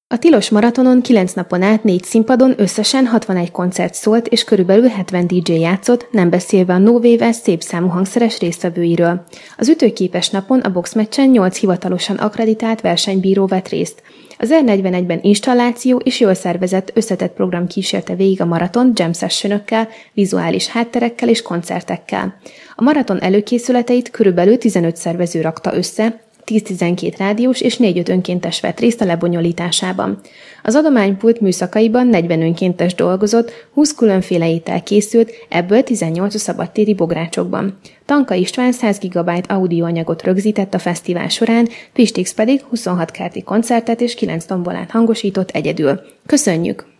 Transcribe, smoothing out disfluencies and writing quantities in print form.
A Tilos Maratonon 9 napon át 4 színpadon összesen 61 koncert szólt, és körülbelül 70 DJ játszott, nem beszélve a No Wave szép számú hangszeres résztvevőiről. Az ütőképes napon a boxmeccsen 8 hivatalosan akkreditált versenybíró vett részt. Az R41-ben installáció és jól szervezett, összetett program kísérte végig a maraton jam sessionökkel, vizuális hátterekkel és koncertekkel. A maraton előkészületeit körülbelül 15 szervező rakta össze, 10-12 rádiós és 4-5 önkéntes vett részt a lebonyolításában. Az adománypult műszakaiban 40 önkéntes dolgozott, 20 különféle étel készült, ebből 18 a szabadtéri bográcsokban. Tanka István 100 GB audioanyagot rögzített a fesztivál során, Pistix pedig 26 kárti koncertet és 9 tombolát hangosított egyedül. Köszönjük!